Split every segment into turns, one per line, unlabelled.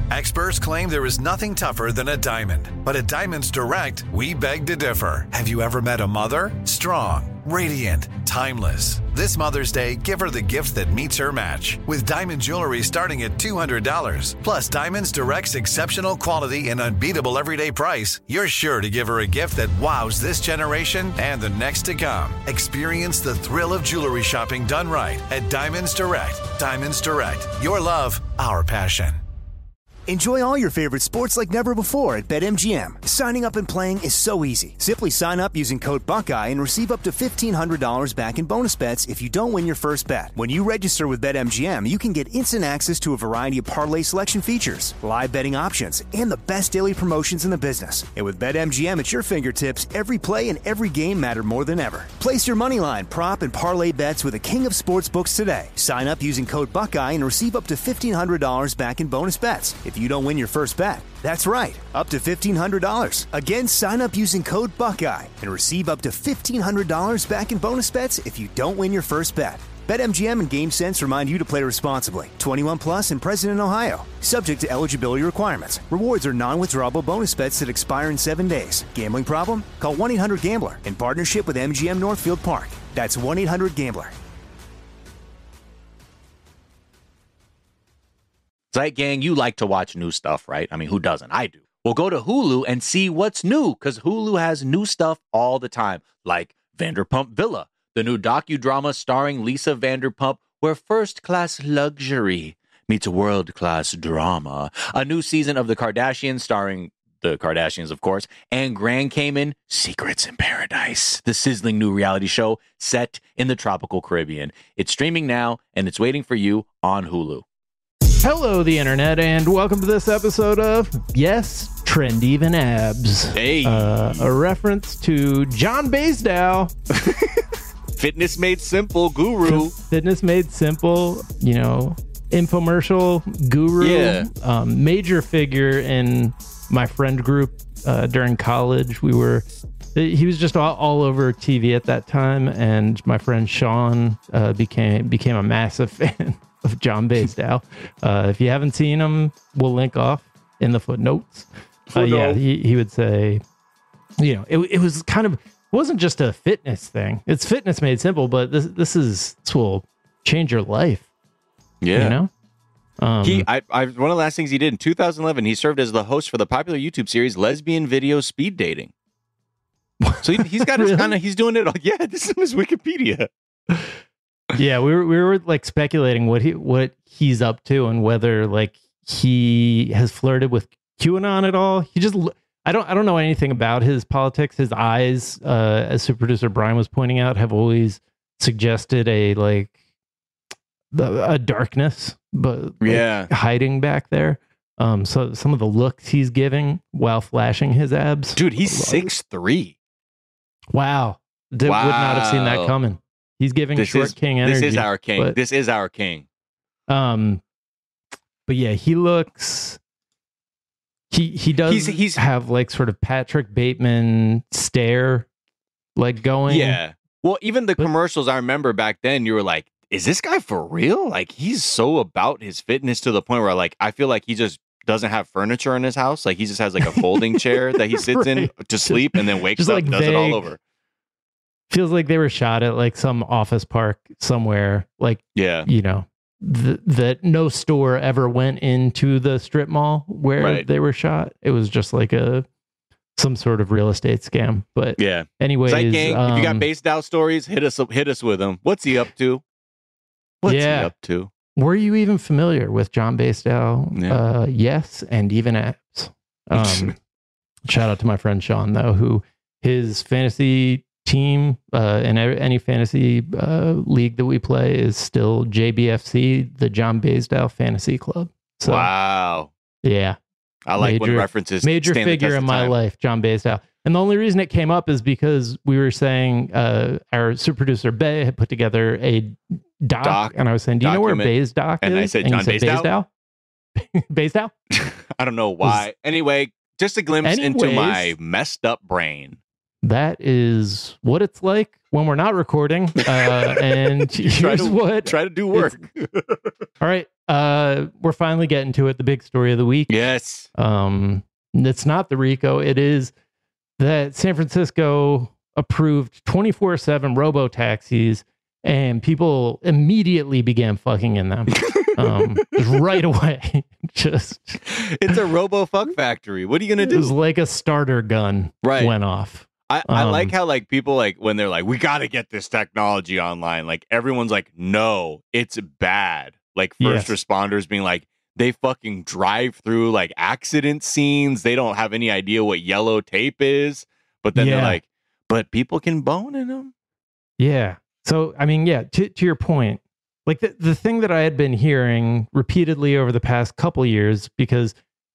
Experts claim there is nothing tougher than a diamond. But at Diamonds Direct, we beg to differ. Have you ever met a mother? Strong, radiant, timeless. This Mother's Day, give her the gift that meets her match. With diamond jewelry starting at $200. Plus, Diamonds Direct's exceptional quality and unbeatable everyday price, you're sure to give her a gift that wows this generation and the next to come. Experience the thrill of jewelry shopping done right at Diamonds Direct. Diamonds Direct. Your love, our passion.
Enjoy all your favorite sports like never before at BetMGM. Signing up and playing is so easy. Simply sign up using code Buckeye and receive up to $1,500 back in bonus bets if you don't win your first bet. When you register with BetMGM, you can get instant access to a variety of parlay selection features, live betting options, and the best daily promotions in the business. And with BetMGM at your fingertips, every play and every game matter more than ever. Place your moneyline, prop, and parlay bets with the king of sportsbooks today. Sign up using code Buckeye and receive up to $1,500 back in bonus bets if you don't win your first bet. That's right, up to $1,500. Again, sign up using code Buckeye and receive up to $1,500 back in bonus bets if you don't win your first bet. BetMGM and GameSense remind you to play responsibly. 21 plus and present in Ohio. Subject to eligibility requirements. Rewards are non-withdrawable bonus bets that expire in 7 days. Gambling problem? Call 1-800-GAMBLER in partnership with MGM Northfield Park. That's 1-800-GAMBLER.
Zeit Gang, you like to watch new stuff, right? I mean, who doesn't? I do. Well, go to Hulu and see what's new, because Hulu has new stuff all the time, like Vanderpump Villa, the new docudrama starring Lisa Vanderpump, where first-class luxury meets world-class drama. A new season of The Kardashians starring the Kardashians, of course, and Grand Cayman, Secrets in Paradise, the sizzling new reality show set in the tropical Caribbean. It's streaming now, and it's waiting for you on Hulu.
Hello, the internet, and welcome to this episode of Yes, Trend Even Abs.
Hey.
A reference to John Baysdow.
Fitness Made Simple guru.
Fitness Made Simple, you know, infomercial guru.
Yeah.
Major figure in my friend group during college. He was just all over TV at that time, and my friend Sean became a massive fan of John Baysdow. If you haven't seen him, we'll link off in the footnotes. Yeah, he would say, you know, it was kind of, it wasn't just a fitness thing. It's Fitness Made Simple, but this will change your life.
Yeah.
You know?
One of the last things he did in 2011, he served as the host for the popular YouTube series Lesbian Video Speed Dating. So he's got his
Really?
he's doing it all. Yeah, this is on his Wikipedia.
Yeah, we were like speculating what he's up to and whether like he has flirted with QAnon at all. I don't know anything about his politics. His eyes, as super producer Brian was pointing out, have always suggested a darkness, but hiding back there. So some of the looks he's giving while flashing his abs.
Dude, he's 6'3".
Wow. Would not have seen that coming. He's giving short king energy.
This is our king. This is our king.
But yeah, he looks. He does. He's have like sort of Patrick Bateman stare, like going.
Yeah. Well, even the commercials I remember back then, you were like, "Is this guy for real?" Like he's so about his fitness to the point where like I feel like he just doesn't have furniture in his house. Like he just has like a folding chair that he sits in to sleep and then wakes up and does it all over.
Feels like they were shot at like some office park somewhere. Like, you know, that no store ever went into the strip mall where they were shot. It was just like some sort of real estate scam. But
yeah.
Anyways,
Zeit Gang, if you got Baysdow stories, hit us with them. What's he up to? What's he up to?
Were you even familiar with John Baysdow?
Yeah.
Yes, and even abs. Shout out to my friend Sean though, who his fantasy team in any fantasy league that we play is still JBFC, the John Baysdow Fantasy Club. So,
wow.
Yeah.
I like when references
major
stand the
figure
test
in
of
my
time.
life, John Baysdow. And the only reason it came up is because we were saying our super producer Bay had put together a doc and I was saying, do you know where Baysdow is?
And I said, John Baysdow?
Baysdow?
I don't know why. Anyway, just a glimpse into my messed up brain.
That is what it's like when we're not recording. And
try to do work.
All right. we're finally getting to it. The big story of the week.
Yes.
It's not the RICO. It is that San Francisco approved 24/7 robo taxis, and people immediately began fucking in them. Just right away. Just
It's a robo fuck factory. What are you gonna
it
do?
was like a starter gun went off.
I like how like people like when they're like, we gotta get this technology online, like everyone's like, no, it's bad. Like first responders being like, they fucking drive through like accident scenes. They don't have any idea what yellow tape is. But then they're like, but people can bone in them.
Yeah. So, I mean, to your point, like the thing that I had been hearing repeatedly over the past couple of years, because,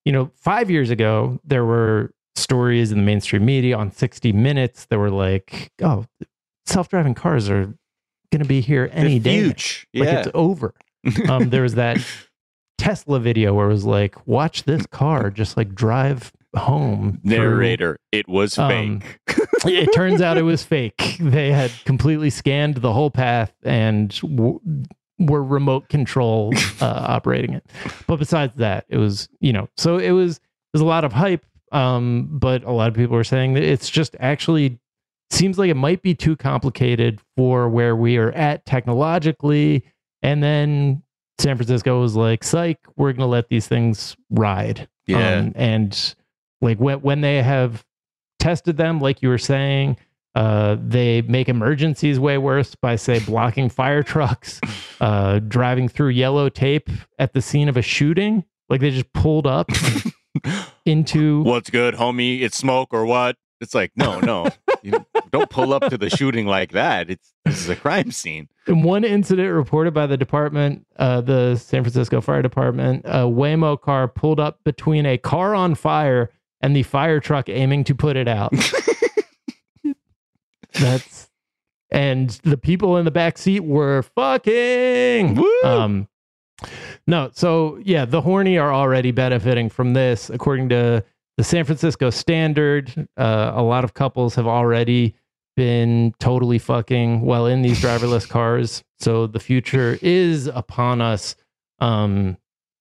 5 years ago, there were stories in the mainstream media on 60 Minutes. There were like, oh, self-driving cars are going to be here any day.
Huge.
Like it's over. There was that Tesla video where it was like, watch this car just like drive home.
Narrator, it was fake.
It turns out it was fake. They had completely scanned the whole path and were remote control operating it. But besides that, it was, so it was there's a lot of hype. But a lot of people were saying that it's just actually seems like it might be too complicated for where we are at technologically. And then San Francisco was like, psych, we're going to let these things ride.
Yeah.
And like when they have tested them, like you were saying, they make emergencies way worse by, say, blocking fire trucks, driving through yellow tape at the scene of a shooting. Like they just pulled up into...
What's good, homie? It's smoke or what? It's like, no. You don't pull up to the shooting like that. This is a crime scene.
In one incident reported by the department, the San Francisco Fire Department, a Waymo car pulled up between a car on fire and the fire truck aiming to put it out. And the people in the back seat were fucking.
Woo!
No, so yeah, the horny are already benefiting from this. According to the San Francisco Standard, a lot of couples have already been totally fucking while in these driverless cars. So the future is upon us. I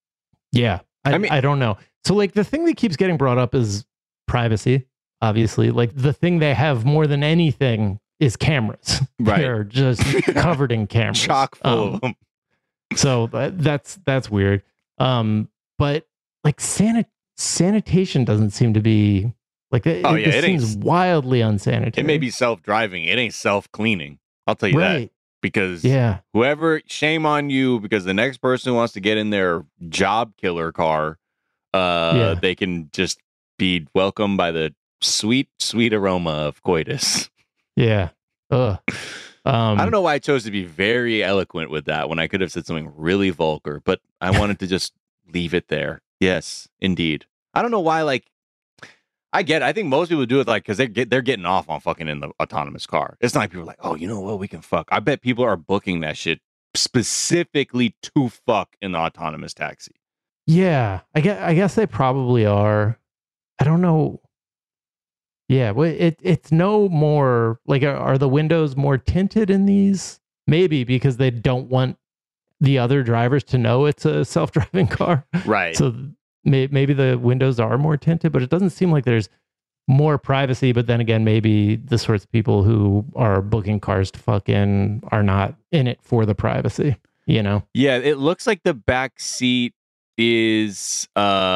don't know. So like the thing that keeps getting brought up is privacy, obviously. Like the thing they have more than anything is cameras.
Right.
They're just covered in cameras.
Chock full of them.
So that's weird. But like sanitation doesn't seem to be like it. It seems wildly unsanitary.
It may be self-driving. It ain't self-cleaning. I'll tell you that. Because whoever, shame on you, because the next person who wants to get in their job killer car, they can just be welcomed by the sweet, sweet aroma of coitus.
Yeah. Ugh.
I don't know why I chose to be very eloquent with that when I could have said something really vulgar, but I wanted to just leave it there. Yes, indeed. I don't know why, like, I think most people do it like because they're getting off on fucking in the autonomous car. It's not like people are like, oh, you know what, we can fuck. I bet people are booking that shit specifically to fuck in the autonomous taxi.
Yeah, I guess they probably are. I don't know. Yeah, well, it's no more like are the windows more tinted in these? Maybe because they don't want the other drivers to know it's a self-driving car.
Right.
So maybe the windows are more tinted, but it doesn't seem like there's more privacy. But then again, maybe the sorts of people who are booking cars to fuck in are not in it for the privacy, Yeah,
it looks like the back seat is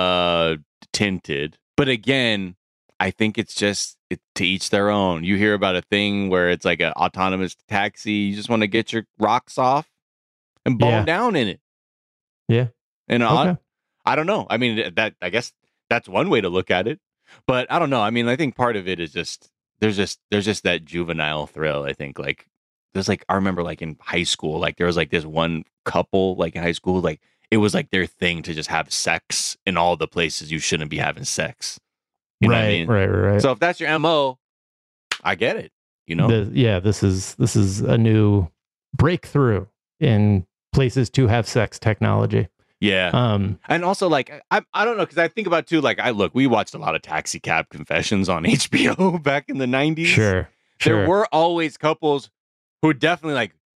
tinted. But again, I think it's just to each their own. You hear about a thing where it's like an autonomous taxi. You just want to get your rocks off and bone down in it.
Yeah.
And I don't know. I mean, I guess that's one way to look at it. But I don't know. I mean, I think part of it is just there's just that juvenile thrill. I think like there's like I remember like in high school, like there was like this one couple like in high school, like it was like their thing to just have sex in all the places you shouldn't be having sex. You know what I mean?
Right.
So if that's your MO, I get it.
This is a new breakthrough in places to have sex technology.
Yeah. And also like I don't know, because I think about too, like we watched a lot of Taxi Cab Confessions on HBO back in the 90s.
Sure.
There were always couples who definitely like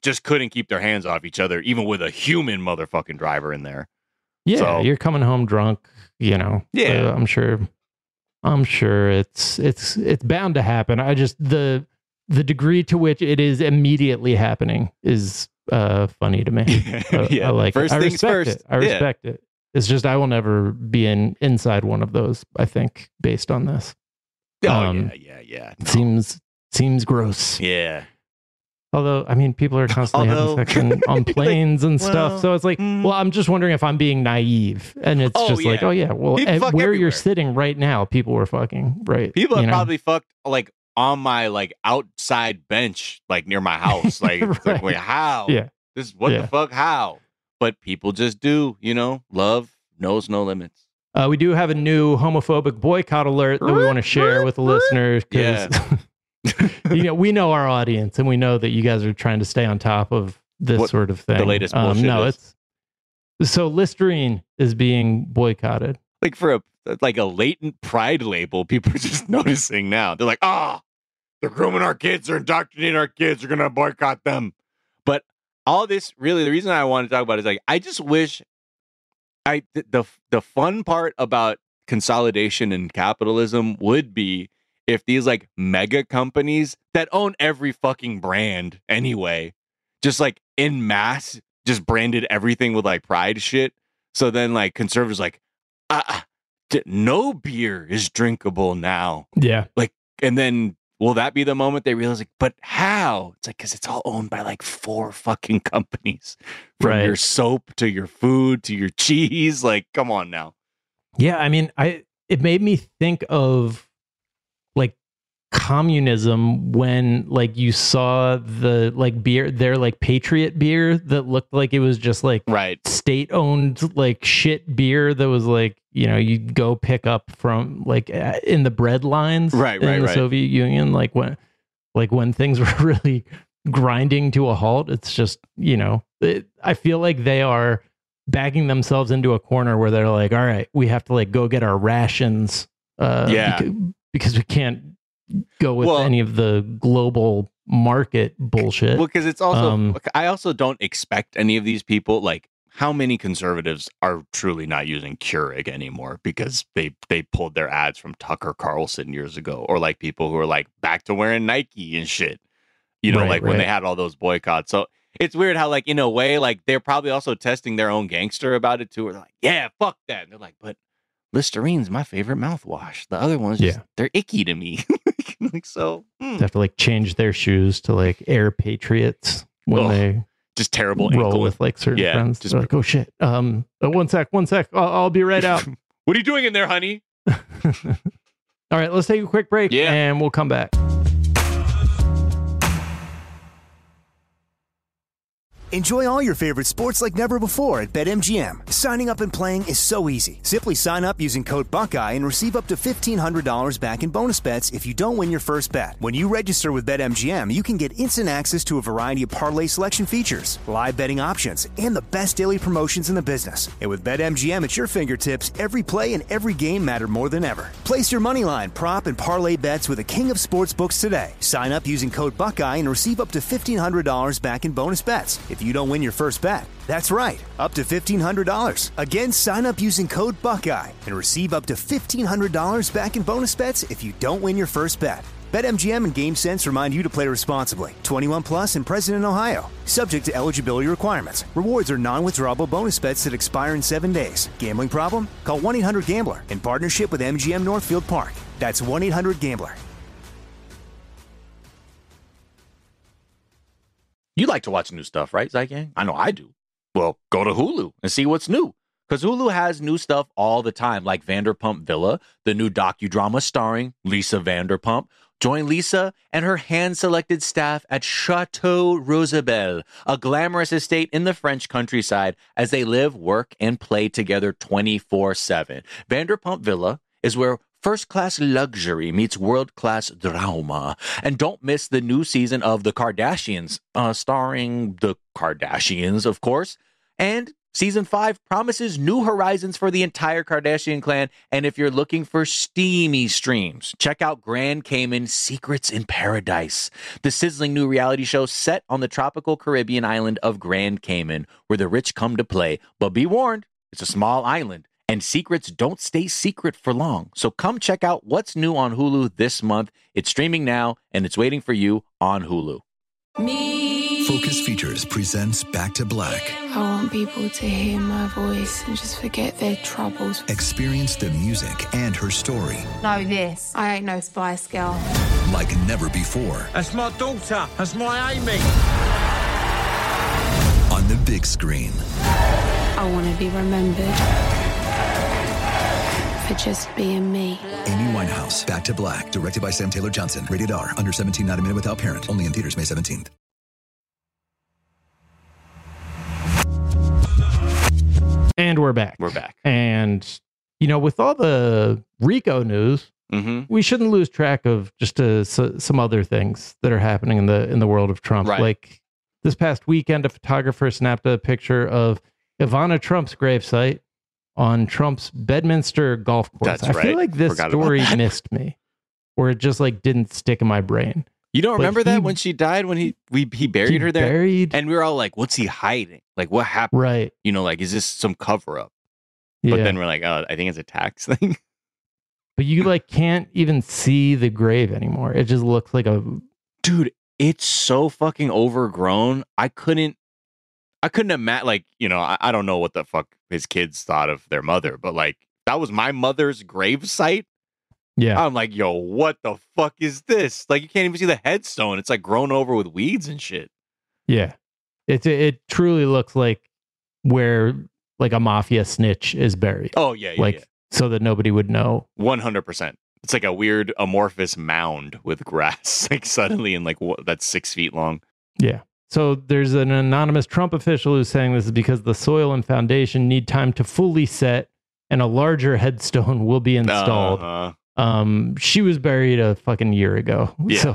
just couldn't keep their hands off each other, even with a human motherfucking driver in there.
Yeah,
So-
you're coming home drunk, you know.
Yeah.
I'm sure it's bound to happen. I just the degree to which it is immediately happening is funny to me.
Yeah,
I like
first
it. I
things
respect
first.
it. I respect it. It's just I will never be inside one of those, I think, based on this.
Yeah. No.
Seems gross.
Yeah.
Although, I mean, people are constantly having sex on planes and stuff. So it's like, well, I'm just wondering if I'm being naive. And it's like, oh, yeah, well,
People fuck
where
everywhere.
you're sitting right now, people were fucking, right?
People
you
have
know?
probably fucked like on my like outside bench, like near my house. Like, it's like, wait, how?
Yeah.
This what the fuck? How? But people just do, you know, love knows no limits.
We do have a new homophobic boycott alert that we want to share with the listeners.
Yeah.
You know, we know our audience and we know that you guys are trying to stay on top of this
What
sort of thing.
the latest bullshit is.
So Listerine is being boycotted.
Like for a latent pride label, people are just noticing now. They're like, they're grooming our kids, they're indoctrinating our kids, they're gonna boycott them. But all this really, the reason I want to talk about it is like, I just wish the fun part about consolidation and capitalism would be if these like mega companies that own every fucking brand anyway, just like en masse, just branded everything with like pride shit. So then like conservatives like, no beer is drinkable now.
Yeah.
Like, and then will that be the moment they realize like, but how? It's like, because it's all owned by like 4 fucking companies, from your soap to your food to your cheese. Like, come on now.
Yeah, I mean, it made me think of like communism when like you saw the like beer, their like Patriot beer that looked like it was just like state owned like shit beer that was like, you know, you'd go pick up from like in the bread lines in the Soviet Union, like when things were really grinding to a halt. It's just, you know, I feel like they are bagging themselves into a corner where they're like, all right, we have to like go get our rations because we can't go with any of the global market bullshit.
Well, because it's also, I also don't expect any of these people, like how many conservatives are truly not using Keurig anymore because they pulled their ads from Tucker Carlson years ago, or like people who are like back to wearing Nike and shit, you know, when they had all those boycotts. So it's weird how like, in a way, like they're probably also testing their own gangster about it too. Or they're like, yeah, fuck that. And they're like, but Listerine's my favorite mouthwash. The other ones, they're icky to me. Like, so
they have to like change their shoes to like Air Patriots when they
just terrible
roll
ankle
with like certain friends.
Just
like, oh shit. One sec. I'll be right out.
What are you doing in there, honey?
All right, let's take a quick break and we'll come back.
Enjoy all your favorite sports like never before at BetMGM. Signing up and playing is so easy. Simply sign up using code Buckeye and receive up to $1,500 back in bonus bets if you don't win your first bet. When you register with BetMGM, you can get instant access to a variety of parlay selection features, live betting options, and the best daily promotions in the business. And with BetMGM at your fingertips, every play and every game matter more than ever. Place your moneyline, prop, and parlay bets with the king of sportsbooks today. Sign up using code Buckeye and receive up to $1,500 back in bonus bets if you don't win your first bet. That's right, up to $1,500. Again, sign up using code Buckeye and receive up to $1,500 back in bonus bets if you don't win your first bet. BetMGM and GameSense remind you to play responsibly. 21 plus and present in Ohio. Subject to eligibility requirements. Rewards are non-withdrawable bonus bets that expire in 7 days. Gambling problem? Call 1-800-GAMBLER in partnership with MGM Northfield Park. That's 1-800-GAMBLER.
You like to watch new stuff, right, Zygang? I know I do. Well, go to Hulu and see what's new. Because Hulu has new stuff all the time, like Vanderpump Villa, the new docudrama starring Lisa Vanderpump. Join Lisa and her hand-selected staff at Chateau Rosabelle, a glamorous estate in the French countryside, as they live, work, and play together 24/7. Vanderpump Villa is where first-class luxury meets world-class drama. And don't miss the new season of The Kardashians, starring the Kardashians, of course. And Season 5 promises new horizons for the entire Kardashian clan, and if you're looking for steamy streams, check out Grand Cayman Secrets in Paradise, the sizzling new reality show set on the tropical Caribbean island of Grand Cayman, where the rich come to play. But be warned, it's a small island, and secrets don't stay secret for long. So come check out what's new on Hulu this month. It's streaming now, and it's waiting for you on Hulu.
Focus Features presents Back to Black.
I want people to hear my voice and just forget their troubles.
Experience the music and her story.
Know this, I ain't no Spice Girl.
Like never before.
That's my daughter. That's my Amy.
On the big screen.
I want to be remembered for just being me.
Amy Winehouse, Back to Black. Directed by Sam Taylor Johnson. Rated R. Under 17, not a minute without parent. Only in theaters May 17th.
And we're back. And, with all the RICO news, we shouldn't lose track of just some other things that are happening in the world of Trump.
Right.
Like this past weekend, a photographer snapped a picture of Ivana Trump's gravesite on Trump's Bedminster golf course.
That's
I feel like this story missed me, or it just didn't stick in my brain.
You don't remember that when she died, when he buried her there? And we were all like, what's he hiding? Like, what happened?
Right.
Is this some cover up?
Yeah.
But then we're like, oh, I think it's a tax thing.
But you can't even see the grave anymore. It just looks like a...
Dude, it's so fucking overgrown. I couldn't imagine, I don't know what the fuck his kids thought of their mother, but that was my mother's grave site.
Yeah.
I'm like, yo, what the fuck is this? You can't even see the headstone. It's grown over with weeds and shit.
Yeah. It truly looks like where a mafia snitch is buried.
Oh, yeah.
So that nobody would know.
100%. It's a weird amorphous mound with grass, suddenly in that's 6 feet long.
Yeah. So there's an anonymous Trump official who's saying this is because the soil and foundation need time to fully set and a larger headstone will be installed. She was buried a fucking year ago.
Yeah.
So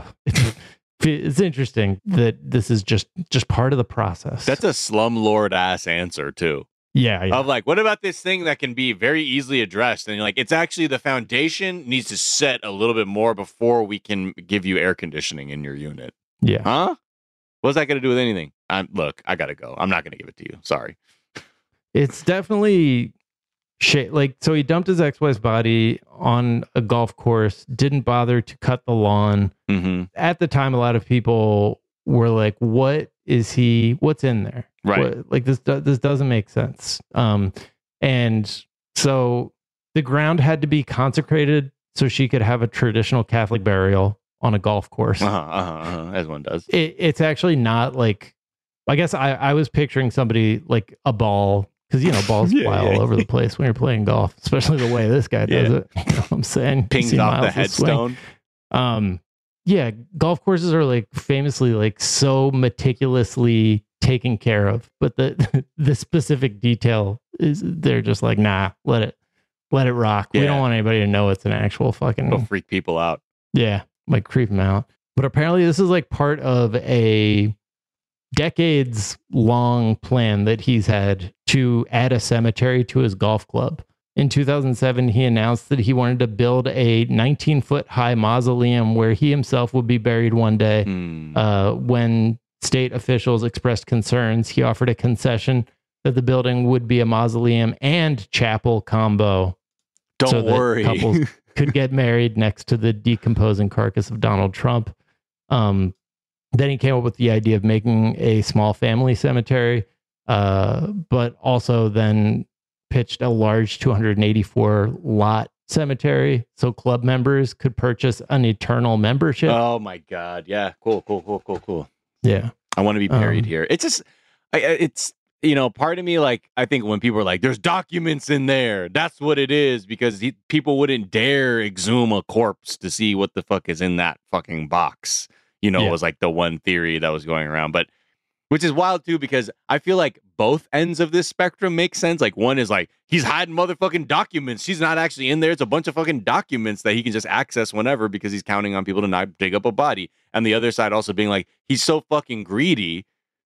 it's interesting that this is just part of the process.
That's a slumlord ass answer too.
Yeah.
Of what about this thing that can be very easily addressed? And you're it's actually the foundation needs to set a little bit more before we can give you air conditioning in your unit.
Yeah.
Huh? What's that going to do with anything? Look, I got to go. I'm not going to give it to you. Sorry.
It's definitely shit. So he dumped his ex-wife's body on a golf course, didn't bother to cut the lawn.
Mm-hmm.
At the time, a lot of people were like, what's in there?
Right.
This doesn't make sense. And so the ground had to be consecrated so she could have a traditional Catholic burial on a golf course.
As one does.
It's actually not I guess I was picturing somebody a ball, because balls fly all over the place when you're playing golf, especially the way this guy does it. You know what I'm saying?
Pings off the headstone.
Yeah, golf courses are famously so meticulously taken care of, but the specific detail is they're just nah, let it rock.
Yeah.
We don't want anybody to know it's an actual fucking...
It'll freak people out.
Yeah, creep them out. But apparently this is part of a decades long plan that he's had to add a cemetery to his golf club. In 2007, he announced that he wanted to build a 19-foot high mausoleum where he himself would be buried one day. When state officials expressed concerns, he offered a concession that the building would be a mausoleum and chapel combo.
Don't worry.
Couples could get married next to the decomposing carcass of Donald Trump. Then he came up with the idea of making a small family cemetery, but also then pitched a large 284 lot cemetery so club members could purchase an eternal membership.
Oh my God. Yeah. Cool.
Yeah.
I want to be buried here. It's just, it's, part of me, I think when people are like, there's documents in there, that's what it is, because people wouldn't dare exhume a corpse to see what the fuck is in that fucking box. It was the one theory that was going around, but which is wild too, because I feel like both ends of this spectrum make sense. One is he's hiding motherfucking documents. She's not actually in there. It's a bunch of fucking documents that he can just access whenever because he's counting on people to not dig up a body. And the other side also being he's so fucking greedy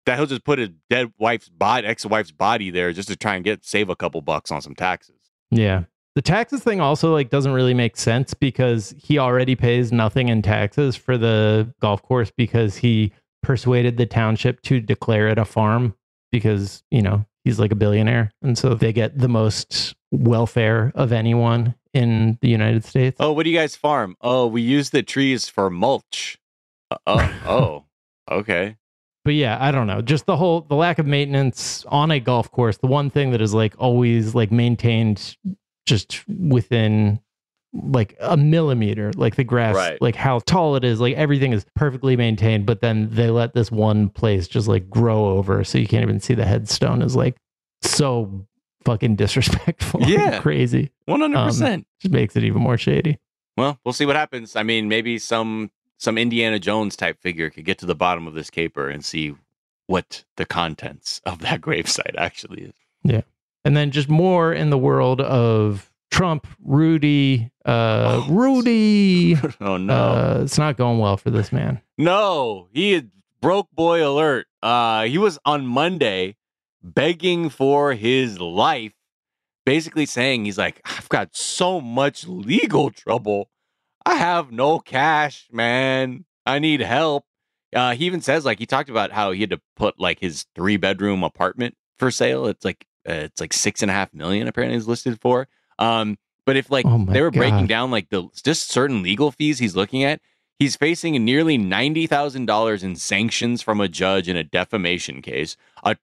that he'll just put his dead ex-wife's body there just to try and save a couple bucks on some taxes.
Yeah. The taxes thing also like doesn't really make sense because he already pays nothing in taxes for the golf course because he persuaded the township to declare it a farm because, you know, he's like a billionaire. And so they get the most welfare of anyone in the United States.
Oh, what do you guys farm? Oh, we use the trees for mulch. Oh, okay.
But yeah, I don't know. Just the lack of maintenance on a golf course. The one thing that is like always like maintained just within like a millimeter, like the grass,
right.
Like how tall it is, like everything is perfectly maintained. But then they let this one place just like grow over, so you can't even see the headstone. Is like so fucking disrespectful.
Yeah,
and crazy.
100%.
Just makes it even more shady.
Well, we'll see what happens. I mean, maybe some Indiana Jones type figure could get to the bottom of this caper and see what the contents of that gravesite actually is.
Yeah. And then just more in the world of Trump, Rudy. Rudy.
Oh, no.
It's not going well for this man.
No, he had broke boy alert. He was on Monday begging for his life, basically saying he's like, I've got so much legal trouble. I have no cash, man. I need help. He even says, like, he talked about how he had to put like his 3-bedroom apartment for sale. It's like $6.5 million apparently is listed for. But if like they were breaking down like the just certain legal fees he's looking at, he's facing nearly $90,000 in sanctions from a judge in a defamation case, a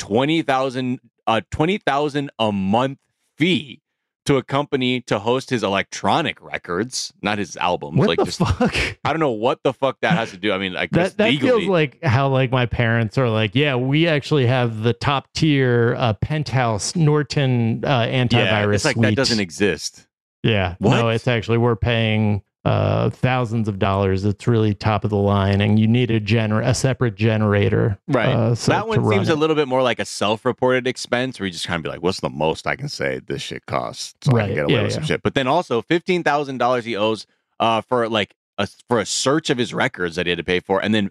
$20,000 a month fee to a company to host his electronic records, not his albums.
What
like
the
just
fuck?
I don't know what the fuck that has to do. I mean, like
that
legally.
Feels like how like my parents are like, yeah, we actually have the top tier penthouse Norton antivirus.
Yeah, it's like
suite.
that doesn't exist.
Yeah,
what?
No, it's actually we're paying thousands of dollars. It's really top of the line, and you need a separate generator.
Right.
So
that one seems a little bit more like a self-reported expense, where you just kind of be like, "What's the most I can say this shit costs?" So I can get away with some shit. But then also $15,000 he owes for like for a search of his records that he had to pay for, and then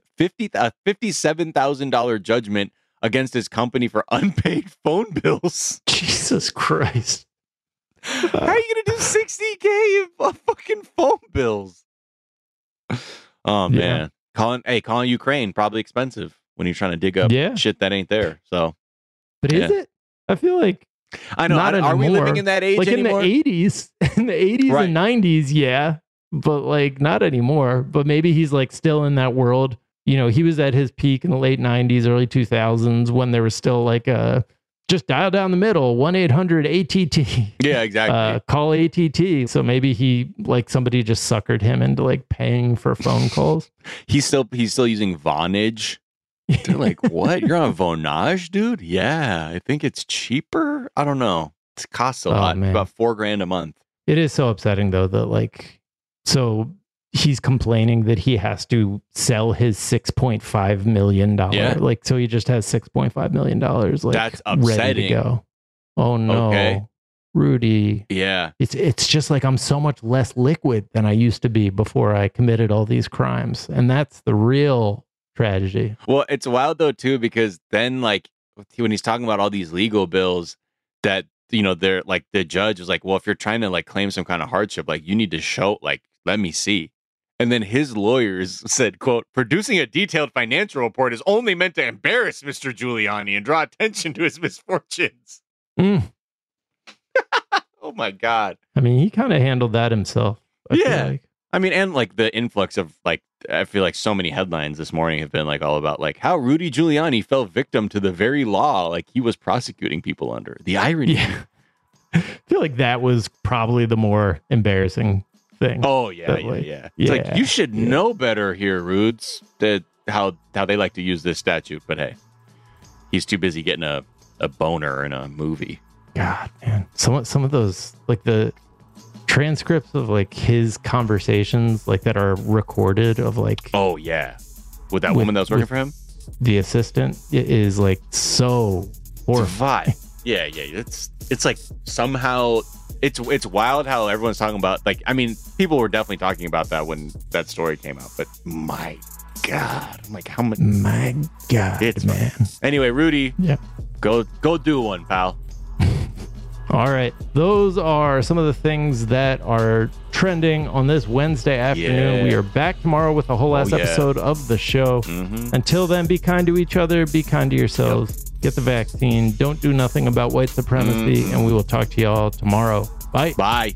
$57,000 judgment against his company for unpaid phone bills.
Jesus Christ.
How are you gonna do $60K of fucking phone bills? Oh man, calling Ukraine probably expensive when you're trying to dig up shit that ain't there. So,
but is it? I feel like
I know.
Not
are we living in that age
like
anymore?
In the 80s and 90s, yeah, but like not anymore. But maybe he's like still in that world. You know, he was at his peak in the late 90s, early 2000s when there was still like just dial down the middle, 1-800-ATT.
Yeah, exactly. Call
ATT. So maybe he like somebody just suckered him into like paying for phone calls.
He's still using Vonage. They're like, what? You're on Vonage, dude? Yeah, I think it's cheaper. I don't know. It costs a lot. Man. About $4,000 a month.
It is so upsetting though that like so he's complaining that he has to sell his $6.5 million.
Yeah.
Like, so he just has $6.5 million. Like,
that's upsetting.
Ready to go. Oh no,
okay.
Rudy.
Yeah.
It's just like I'm so much less liquid than I used to be before I committed all these crimes. And that's the real tragedy.
Well, it's wild though, too, because then like when he's talking about all these legal bills that, you know, they're like the judge is like, well, if you're trying to like claim some kind of hardship, like you need to show, like, let me see. And then his lawyers said, quote, producing a detailed financial report is only meant to embarrass Mr. Giuliani and draw attention to his misfortunes.
Oh
my God.
I mean, he kind of handled that himself. I feel like.
I mean, and like the influx of like, I feel like so many headlines this morning have been like all about like how Rudy Giuliani fell victim to the very law like he was prosecuting people under. The irony.
Yeah. I feel like that was probably the more embarrassing thing.
Oh yeah, It's like you should know better here, Rudes. That how they like to use this statute, but hey, he's too busy getting a boner in a movie.
God, man, some of those like the transcripts of like his conversations like that are recorded of like
oh yeah, with that woman that was working for him,
the assistant is like so horrifying.
Yeah, it's like somehow. It's wild how everyone's talking about, like, I mean, people were definitely talking about that when that story came out, but my God. I'm like, how much?
My God,
It's
man.
Anyway, Rudy,
Yeah.
go do one, pal.
All right. Those are some of the things that are trending on this Wednesday afternoon.
Yeah.
We are back tomorrow with a whole last episode of the show. Until then, be kind to each other. Be kind to yourselves. Get the vaccine. Don't do nothing about white supremacy. And we will talk to y'all tomorrow. Bye.
Bye.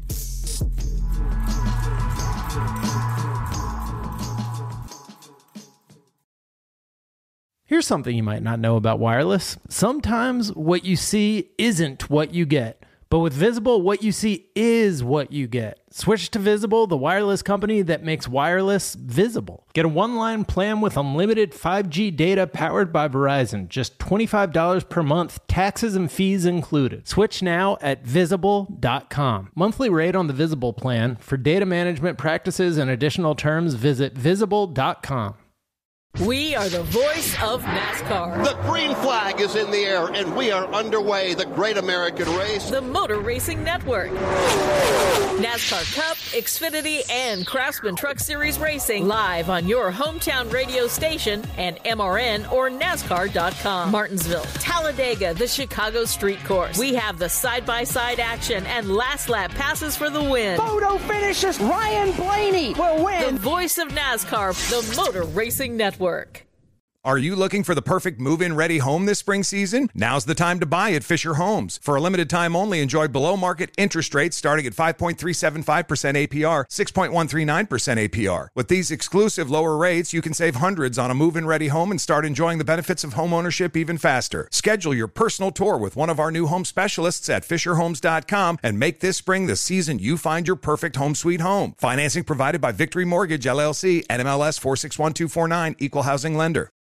Here's something you might not know about wireless. Sometimes what you see isn't what you get. But with Visible, what you see is what you get. Switch to Visible, the wireless company that makes wireless visible. Get a one-line plan with unlimited 5G data powered by Verizon. Just $25 per month, taxes and fees included. Switch now at Visible.com. Monthly rate on the Visible plan. For data management practices and additional terms, visit Visible.com.
We are the voice of NASCAR.
The green flag is in the air, and we are underway. The Great American Race.
The Motor Racing Network. NASCAR Cup, Xfinity, and Craftsman Truck Series Racing live on your hometown radio station and MRN or NASCAR.com. Martinsville, Talladega, the Chicago Street Course. We have the side-by-side action and last lap passes for the win.
Photo finishes. Ryan Blaney will win.
The voice of NASCAR, the Motor Racing Network.
Are you looking for the perfect move-in ready home this spring season? Now's the time to buy at Fisher Homes. For a limited time only, enjoy below-market interest rates starting at 5.375% APR, 6.139% APR. With these exclusive lower rates, you can save hundreds on a move-in ready home and start enjoying the benefits of home ownership even faster. Schedule your personal tour with one of our new home specialists at FisherHomes.com and make this spring the season you find your perfect home sweet home. Financing provided by Victory Mortgage, LLC, NMLS 461249, Equal Housing Lender.